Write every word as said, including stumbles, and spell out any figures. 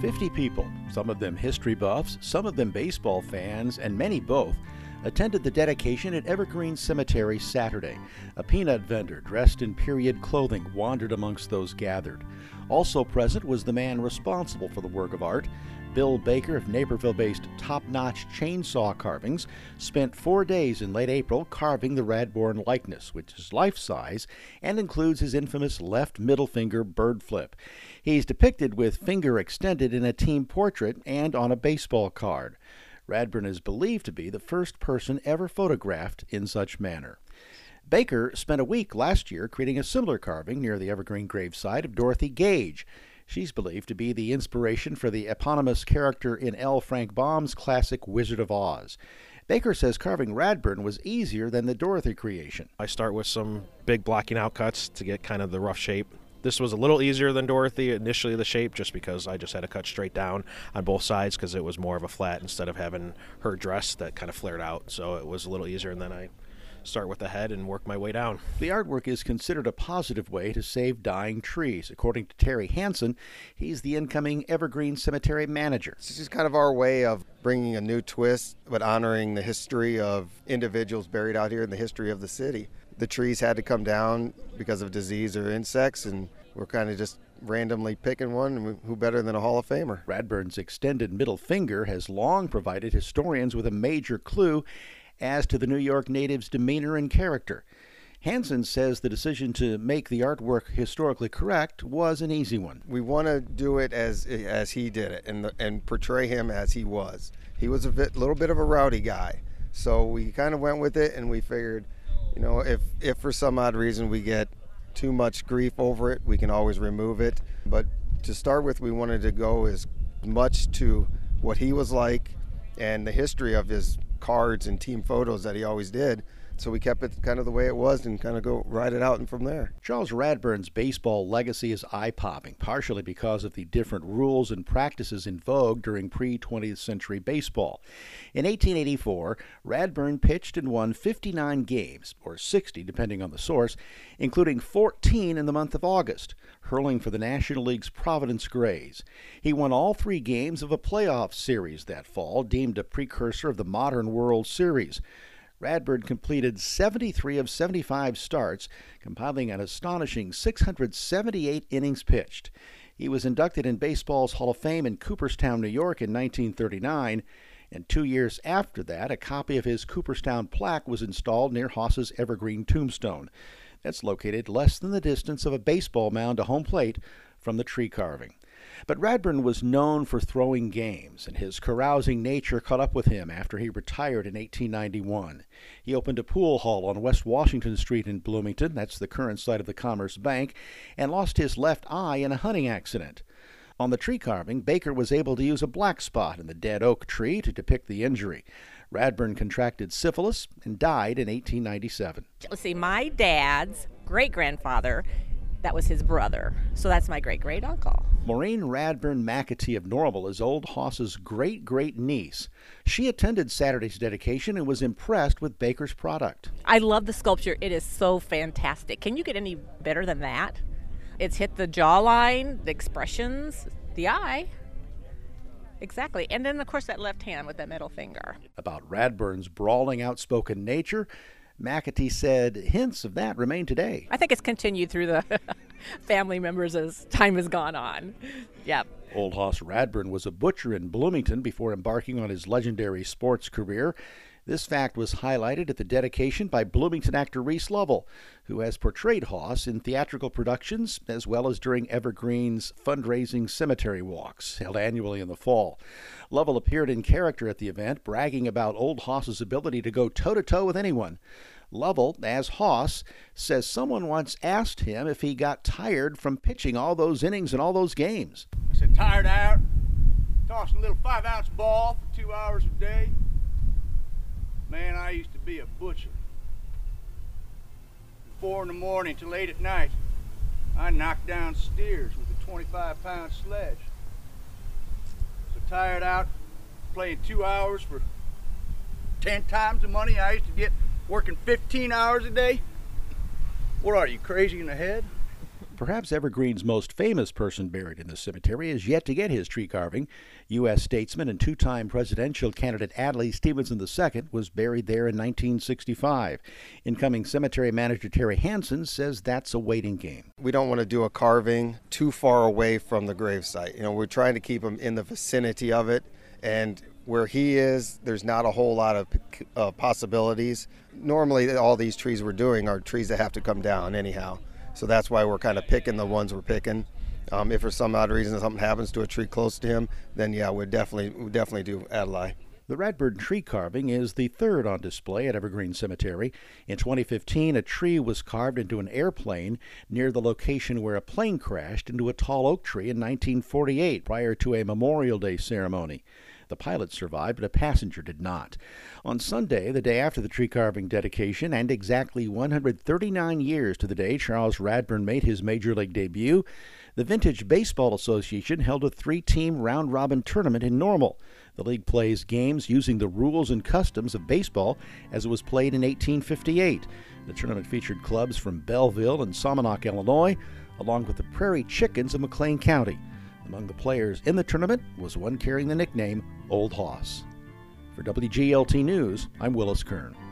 fifty people, some of them history buffs, some of them baseball fans, and many both, attended the dedication at Evergreen Cemetery Saturday. A peanut vendor dressed in period clothing wandered amongst those gathered. Also present was the man responsible for the work of art. Bill Baker of Naperville-based Top Notch Chainsaw Carvings spent four days in late April carving the Radbourn likeness, which is life-size and includes his infamous left middle finger bird flip. He's depicted with finger extended in a team portrait and on a baseball card. Radbourn is believed to be the first person ever photographed in such manner. Baker spent a week last year creating a similar carving near the Evergreen gravesite of Dorothy Gage. She's believed to be the inspiration for the eponymous character in L. Frank Baum's classic Wizard of Oz. Baker says carving Radbourn was easier than the Dorothy creation. I start with some big blocking out cuts to get kind of the rough shape. This was a little easier than Dorothy, initially the shape, just because I just had to cut straight down on both sides because it was more of a flat instead of having her dress that kind of flared out. So it was a little easier, and then I start with the head and work my way down. The artwork is considered a positive way to save dying trees. According to Terry Hansen, he's the incoming Evergreen Cemetery manager. This is kind of our way of bringing a new twist, but honoring the history of individuals buried out here in the history of the city. The trees had to come down because of disease or insects, and we're kind of just randomly picking one, and who better than a Hall of Famer? Radbourn's extended middle finger has long provided historians with a major clue as to the New York native's demeanor and character. Hansen says the decision to make the artwork historically correct was an easy one. We want to do it as as he did it and the, and portray him as he was. He was a bit, little bit of a rowdy guy, so we kind of went with it, and we figured, you know, if if for some odd reason we get too much grief over it, we can always remove it. But to start with, we wanted to go as much to what he was like and the history of his cards and team photos that he always did. So we kept it kind of the way it was and kind of go ride it out and from there. Charles Radbourn's baseball legacy is eye-popping, partially because of the different rules and practices in vogue during pre-twentieth century baseball. In eighteen eighty-four, Radbourn pitched and won fifty-nine games, or sixty depending on the source, including fourteen in the month of August, hurling for the National League's Providence Grays. He won all three games of a playoff series that fall, deemed a precursor of the modern World Series. Radbourn completed seventy-three of seventy-five starts, compiling an astonishing six hundred seventy-eight innings pitched. He was inducted in baseball's Hall of Fame in Cooperstown, New York in nineteen thirty-nine, and two years after that, a copy of his Cooperstown plaque was installed near Haas's Evergreen tombstone. That's located less than the distance of a baseball mound to home plate from the tree carving. But Radbourn was known for throwing games, and his carousing nature caught up with him after he retired in eighteen ninety-one. He opened a pool hall on West Washington Street in Bloomington, that's the current site of the Commerce Bank, and lost his left eye in a hunting accident. On the tree carving, Baker was able to use a black spot in the dead oak tree to depict the injury. Radbourn contracted syphilis and died in eighteen ninety-seven. Let's see, my dad's great-grandfather, that was his brother, so that's my great-great-uncle. Maureen Radbourn McAtee of Normal is Old Haas's great-great-niece. She attended Saturday's dedication and was impressed with Baker's product. I love the sculpture. It is so fantastic. Can you get any better than that? It's hit the jawline, the expressions, the eye. Exactly. And then, of course, that left hand with that middle finger. About Radbourn's brawling, outspoken nature, McAtee said hints of that remain today. I think it's continued through the family members as time has gone on. Yep. Old Haas Radbourn was a butcher in Bloomington before embarking on his legendary sports career. This fact was highlighted at the dedication by Bloomington actor Reese Lovell, who has portrayed Haas in theatrical productions as well as during Evergreen's fundraising cemetery walks, held annually in the fall. Lovell appeared in character at the event, bragging about Old Haas's ability to go toe-to-toe with anyone. Lovell, as Haas, says someone once asked him if he got tired from pitching all those innings and all those games. I said, tired out, tossing a little five-ounce ball for two hours a day. Man, I used to be a butcher. From four in the morning till eight at night, I knocked down steers with a twenty-five pound sledge. So tired out, playing two hours for ten times the money I used to get working fifteen hours a day. What are you, crazy in the head? Perhaps Evergreen's most famous person buried in the cemetery is yet to get his tree carving. U S statesman and two-time presidential candidate Adlai Stevenson the Second was buried there in nineteen sixty-five. Incoming cemetery manager Terry Hansen says that's a waiting game. We don't want to do a carving too far away from the gravesite. You know, we're trying to keep them in the vicinity of it, and where he is, there's not a whole lot of uh, possibilities. Normally, all these trees we're doing are trees that have to come down anyhow. So that's why we're kind of picking the ones we're picking. Um, if for some odd reason something happens to a tree close to him, then yeah, we'd definitely, we'd definitely do Adlai. The Radburn tree carving is the third on display at Evergreen Cemetery. In twenty fifteen, a tree was carved into an airplane near the location where a plane crashed into a tall oak tree in nineteen forty-eight prior to a Memorial Day ceremony. The pilot survived, but a passenger did not. On Sunday, the day after the tree carving dedication, and exactly one hundred thirty-nine years to the day Charles Radburn made his Major League debut, the Vintage Baseball Association held a three-team round-robin tournament in Normal. The league plays games using the rules and customs of baseball as it was played in eighteen fifty-eight. The tournament featured clubs from Belleville and Somonauk, Illinois, along with the Prairie Chickens of McLean County. Among the players in the tournament was one carrying the nickname Old Hoss. For W G L T News, I'm Willis Kern.